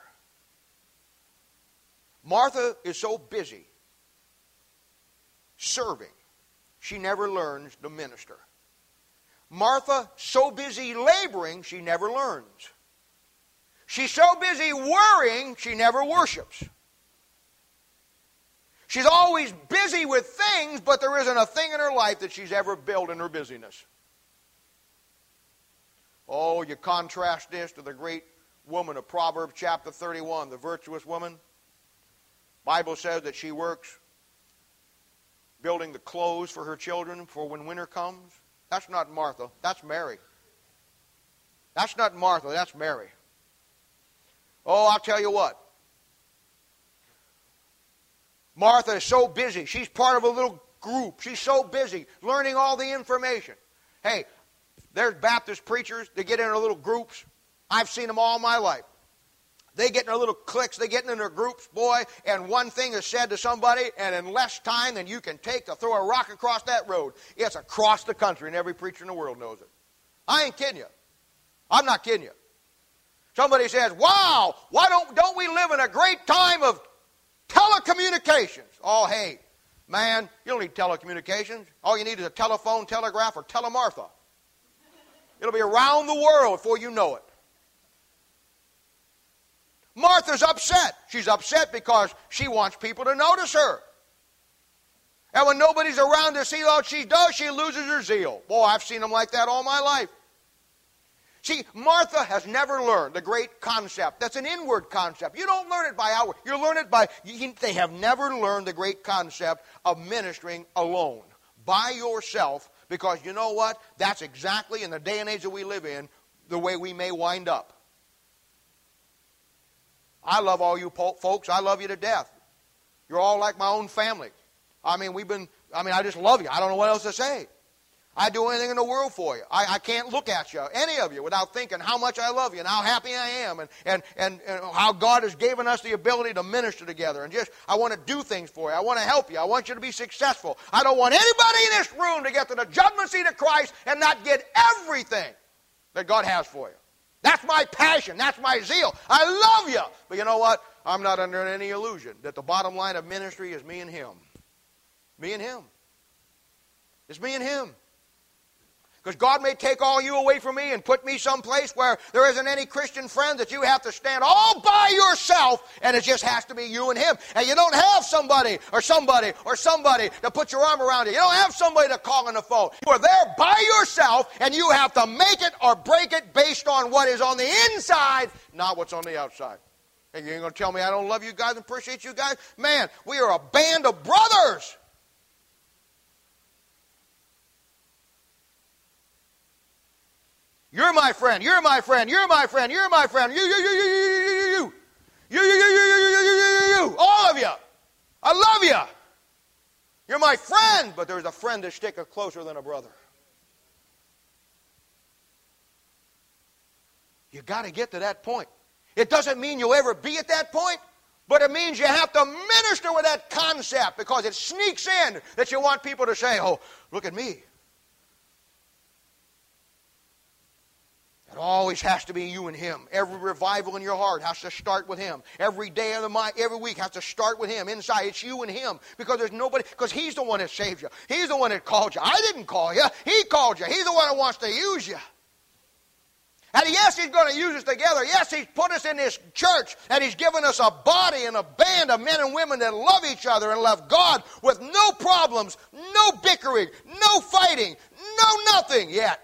Martha is so busy serving, she never learns to minister. Martha, so busy laboring, she never learns. She's so busy worrying, she never worships. She's always busy with things, but there isn't a thing in her life that she's ever built in her busyness. Oh, you contrast this to the great woman of Proverbs chapter 31, the virtuous woman. Bible says that she works building the clothes for her children for when winter comes. That's not Martha, that's Mary. That's not Martha, that's Mary. Oh, I'll tell you what. Martha is so busy. She's part of a little group. She's so busy learning all the information. Hey, there's Baptist preachers. They get into little groups. I've seen them all my life. They get in their little cliques. They get in their groups, boy, and one thing is said to somebody, and in less time than you can take to throw a rock across that road, it's across the country, and every preacher in the world knows it. I ain't kidding you. I'm not kidding you. Somebody says, wow, why don't we live in a great time of telecommunications? Oh, hey, man, you don't need telecommunications. All you need is a telephone, telegraph, or telemartha. It'll be around the world before you know it. Martha's upset. She's upset because she wants people to notice her. And when nobody's around to see what she does, she loses her zeal. Boy, I've seen them like that all my life. See, Martha has never learned the great concept. That's an inward concept. You don't learn it by outward. You learn it by, they have never learned the great concept of ministering alone, by yourself, because you know what? That's exactly, in the day and age that we live in, the way we may wind up. I love all you folks. I love you to death. You're all like my own family. I just love you. I don't know what else to say. I'd do anything in the world for you. I can't look at you, any of you, without thinking how much I love you and how happy I am and how God has given us the ability to minister together. And just, I want to do things for you. I want to help you. I want you to be successful. I don't want anybody in this room to get to the judgment seat of Christ and not get everything that God has for you. That's my passion. That's my zeal. I love you. But you know what? I'm not under any illusion that the bottom line of ministry is me and Him. Me and Him. It's me and Him. Because God may take all you away from me and put me someplace where there isn't any Christian friend, that you have to stand all by yourself, and it just has to be you and Him. And you don't have somebody to put your arm around you. You don't have somebody to call on the phone. You are there by yourself, and you have to make it or break it based on what is on the inside, not what's on the outside. And you ain't going to tell me I don't love you guys and appreciate you guys? Man, we are a band of brothers. You're my friend. You're my friend. You're my friend. You're my friend. You. All of you. I love you. You're my friend, but there's a friend that sticks closer than a brother. You got to get to that point. It doesn't mean you'll ever be at that point, but it means you have to minister with that concept, because it sneaks in that you want people to say, oh, look at me. It always has to be you and Him. Every revival in your heart has to start with Him. Every day of the month, every week has to start with Him. Inside, it's you and Him. Because there's nobody, because He's the one that saved you. He's the one that called you. I didn't call you. He called you. He's the one that wants to use you. And yes, He's going to use us together. Yes, He's put us in this church, and He's given us a body and a band of men and women that love each other and love God with no problems, no bickering, no fighting, no nothing yet.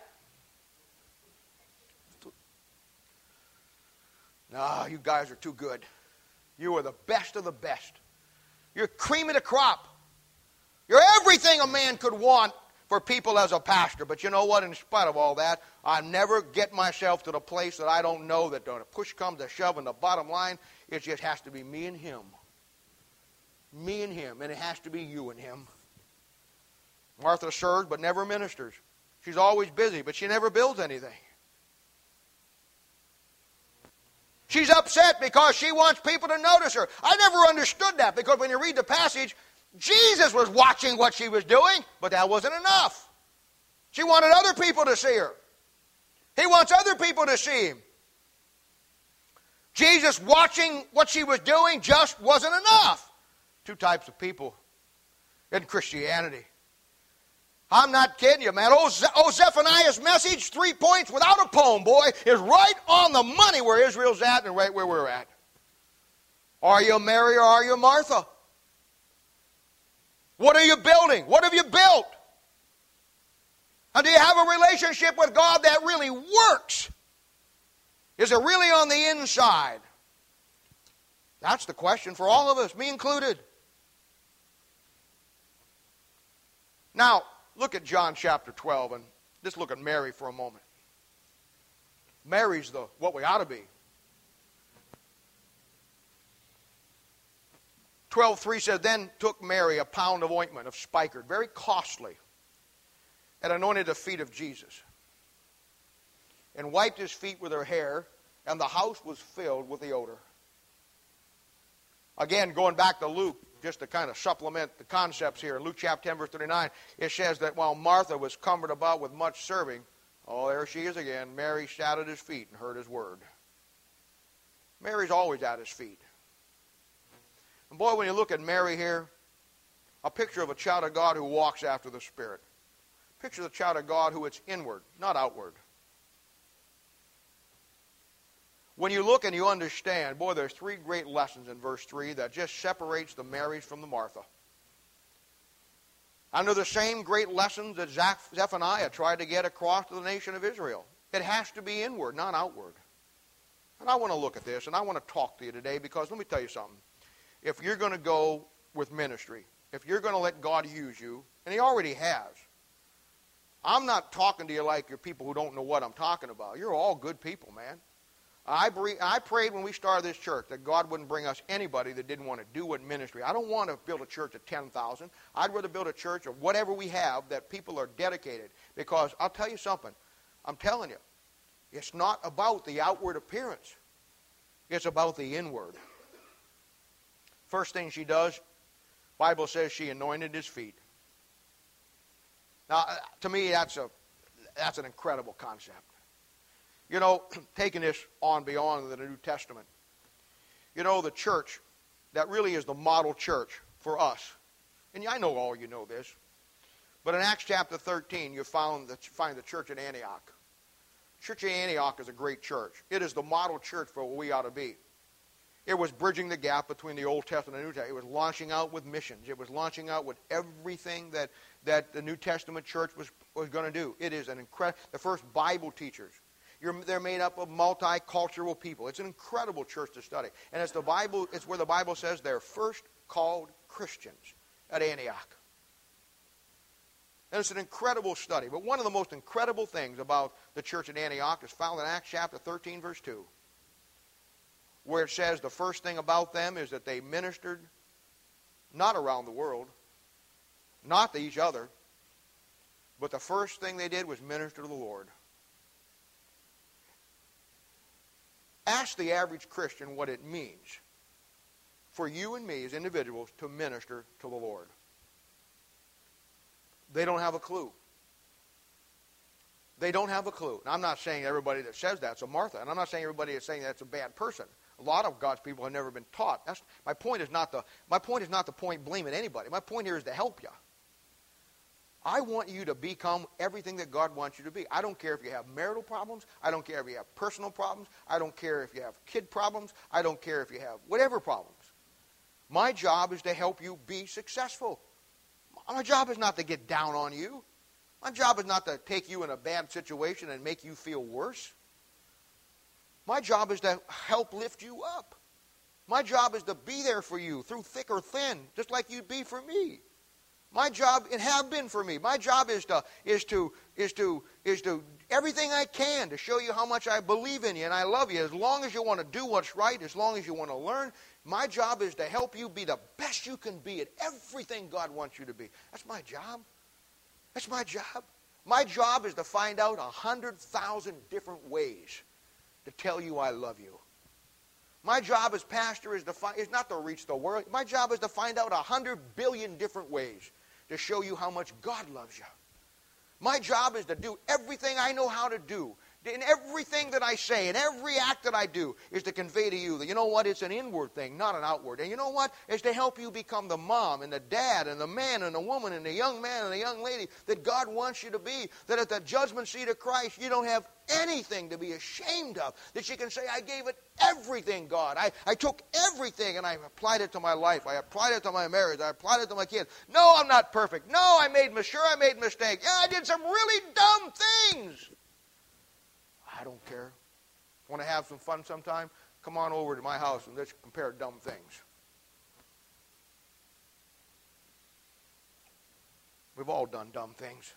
No, you guys are too good. You are the best of the best. You're cream of the crop. You're everything a man could want for people as a pastor. But you know what? In spite of all that, I never get myself to the place that I don't know that when a push comes to shove, and the bottom line, it just has to be me and Him. Me and Him. And it has to be you and Him. Martha serves but never ministers. She's always busy, but she never builds anything. She's upset because she wants people to notice her. I never understood that, because when you read the passage, Jesus was watching what she was doing, but that wasn't enough. She wanted other people to see her. He wants other people to see Him. Jesus watching what she was doing just wasn't enough. Two types of people in Christianity. I'm not kidding you, man. Zephaniah's message, 3 points without a poem, boy, is right on the money where Israel's at and right where we're at. Are you Mary or are you Martha? What are you building? What have you built? And do you have a relationship with God that really works? Is it really on the inside? That's the question for all of us, me included. Now, look at John chapter 12, and just look at Mary for a moment. Mary's what we ought to be. 12:3 says, then took Mary a pound of ointment of spikenard, very costly, and anointed the feet of Jesus, and wiped His feet with her hair, and the house was filled with the odor. Again, going back to Luke, just to kind of supplement the concepts here, in Luke chapter 10, verse 39, it says that while Martha was cumbered about with much serving, oh, there she is again, Mary sat at His feet and heard His word. Mary's always at His feet. And boy, when you look at Mary here, a picture of a child of God who walks after the Spirit. Picture of the child of God who it's inward, not outward. When you look and you understand, boy, there's three great lessons in verse 3 that just separates the Marys from the Martha. Under the same great lessons that Zephaniah tried to get across to the nation of Israel. It has to be inward, not outward. And I want to look at this, and I want to talk to you today, because let me tell you something. If you're going to go with ministry, if you're going to let God use you, and He already has, I'm not talking to you like you're people who don't know what I'm talking about. You're all good people, man. I prayed when we started this church that God wouldn't bring us anybody that didn't want to do what ministry. I don't want to build a church of 10,000. I'd rather build a church of whatever we have that people are dedicated. Because I'll tell you something. I'm telling you, it's not about the outward appearance. It's about the inward. First thing she does, Bible says she anointed His feet. Now, to me, that's an incredible concept. You know, taking this on beyond the New Testament, you know, the church that really is the model church for us, and I know all you know this, But in Acts chapter 13, you find the church at Antioch. Church of Antioch is a great church. It is the model church for what we ought to be. It was bridging the gap between the Old Testament and the New Testament. It was launching out with missions. It was launching out with everything that the New Testament church was going to do. It is the first Bible teachers. They're made up of multicultural people. It's an incredible church to study. And it's where the Bible says they're first called Christians at Antioch. And it's an incredible study. But one of the most incredible things about the church at Antioch is found in Acts chapter 13, verse 2, where it says the first thing about them is that they ministered not around the world, not to each other, but the first thing they did was minister to the Lord. Ask the average Christian what it means for you and me as individuals to minister to the Lord. They don't have a clue. They don't have a clue. And I'm not saying everybody that says that's a Martha, and I'm not saying everybody that's saying that's a bad person. A lot of God's people have never been taught. My point is not the point blaming anybody. My point here is to help you. I want you to become everything that God wants you to be. I don't care if you have marital problems. I don't care if you have personal problems. I don't care if you have kid problems. I don't care if you have whatever problems. My job is to help you be successful. My job is not to get down on you. My job is not to take you in a bad situation and make you feel worse. My job is to help lift you up. My job is to be there for you through thick or thin, just like you'd be for me. My job, and have been for me, my job is to everything I can to show you how much I believe in you and I love you. As long as you want to do what's right, as long as you want to learn, my job is to help you be the best you can be at everything God wants you to be. That's my job. That's my job. My job is to find out 100,000 different ways to tell you I love you. My job as pastor is not to reach the world. My job is to find out 100 billion different ways to show you how much God loves you. My job is to do everything I know how to do. In everything that I say, in every act that I do, is to convey to you that, you know what, it's an inward thing, not an outward. And you know what? It's to help you become the mom and the dad and the man and the woman and the young man and the young lady that God wants you to be. That at the judgment seat of Christ, you don't have anything to be ashamed of. That you can say, I gave it everything, God. I took everything and I applied it to my life. I applied it to my marriage. I applied it to my kids. No, I'm not perfect. No, I made mistakes. Yeah, I did some really dumb things. I don't care. Want to have some fun sometime? Come on over to my house and let's compare dumb things. We've all done dumb things.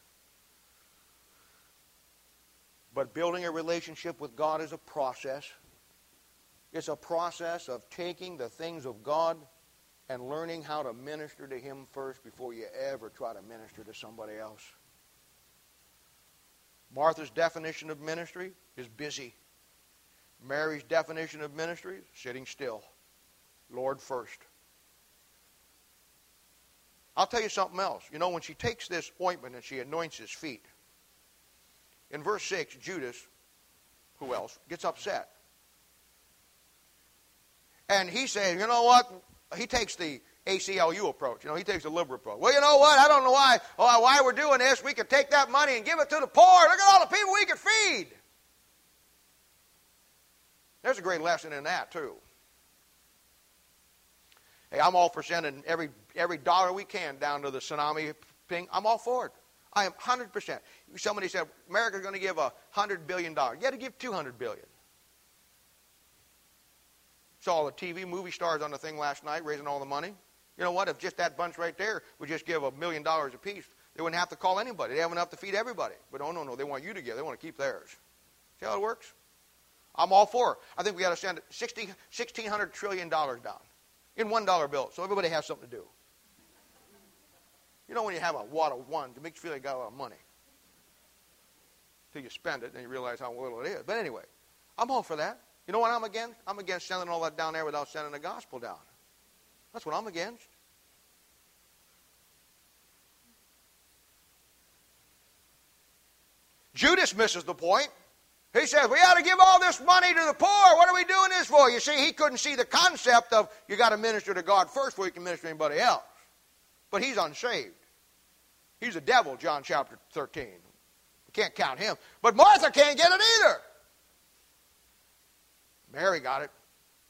But building a relationship with God is a process. It's a process of taking the things of God and learning how to minister to Him first before you ever try to minister to somebody else. Martha's definition of ministry is busy. Mary's definition of ministry is sitting still. Lord first. I'll tell you something else. You know, when she takes this ointment and she anoints His feet, in verse 6, Judas, who else, gets upset. And he says, you know what? He takes the ACLU approach. You know, he takes the liberal approach. Well, you know what? I don't know why we're doing this. We could take that money and give it to the poor. Look at all the people we could feed. There's a great lesson in that, too. Hey, I'm all for sending every dollar we can down to the tsunami thing. I'm all for it. I am 100%. Somebody said, America's going to give $100 billion. You got to give $200 billion. Saw the TV movie stars on the thing last night raising all the money. You know what? If just that bunch right there would just give $1 million apiece, they wouldn't have to call anybody. They have enough to feed everybody. But no, they want you to give. They want to keep theirs. See how it works? I'm all for it. I think we got to send $1,600 trillion down in $1 bills so everybody has something to do. You know when you have a wad of ones, it makes you feel like you got a lot of money. Until you spend it and you realize how little it is. But anyway, I'm all for that. You know what I'm against? I'm against sending all that down there without sending the gospel down. That's what I'm against. Judas misses the point. He says, we ought to give all this money to the poor. What are we doing this for? You see, he couldn't see the concept of you got to minister to God first before you can minister to anybody else. But he's unsaved. He's a devil, John chapter 13. We can't count him. But Martha can't get it either. Mary got it.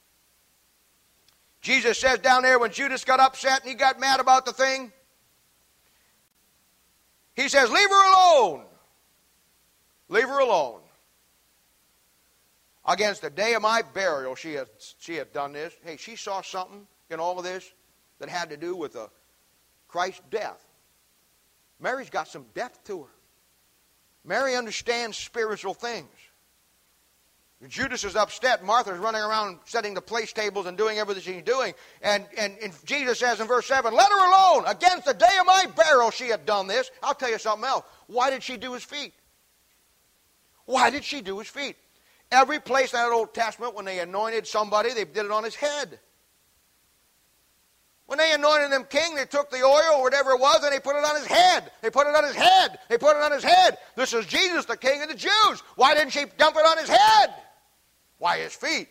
Jesus says down there when Judas got upset and he got mad about the thing, he says, leave her alone. Leave her alone. Against the day of my burial, she had done this. Hey, she saw something in all of this that had to do with Christ's death. Mary's got some depth to her. Mary understands spiritual things. Judas is upset. Martha's running around setting the place tables and doing everything she's doing. And Jesus says in verse 7, let her alone. Against the day of my burial she had done this. I'll tell you something else. Why did she do his feet? Why did she do his feet? Every place in that Old Testament, when they anointed somebody, they did it on his head. When they anointed them king, they took the oil or whatever it was and they put it on his head. They put it on his head. They put it on his head. This is Jesus, the King of the Jews. Why didn't she dump it on his head? Why his feet?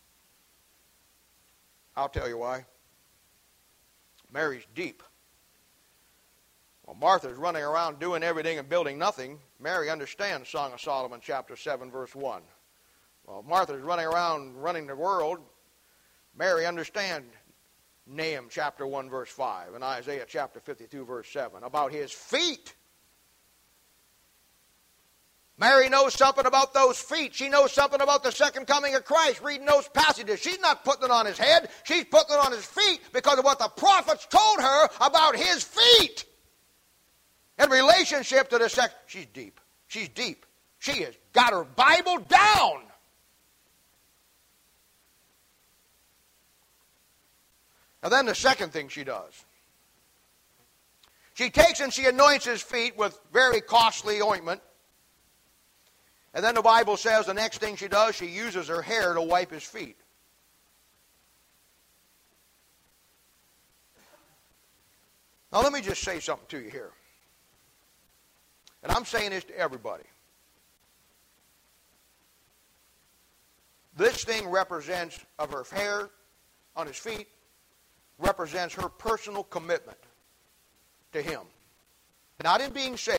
I'll tell you why. Mary's deep. Well, Martha's running around doing everything and building nothing. Mary understands Song of Solomon chapter 7 verse 1. Well, Martha's running around running the world. Mary understands Nahum chapter 1 verse 5 and Isaiah chapter 52 verse 7 about his feet. Mary knows something about those feet. She knows something about the second coming of Christ, reading those passages. She's not putting it on his head. She's putting it on his feet because of what the prophets told her about his feet. In relationship to the second, she's deep. She's deep. She has got her Bible down. Now then the second thing she does. She takes and she anoints his feet with very costly ointment. And then the Bible says the next thing she does, she uses her hair to wipe his feet. Now let me just say something to you here. And I'm saying this to everybody. This thing represents, of her hair on his feet, represents her personal commitment to him. Not in being saved.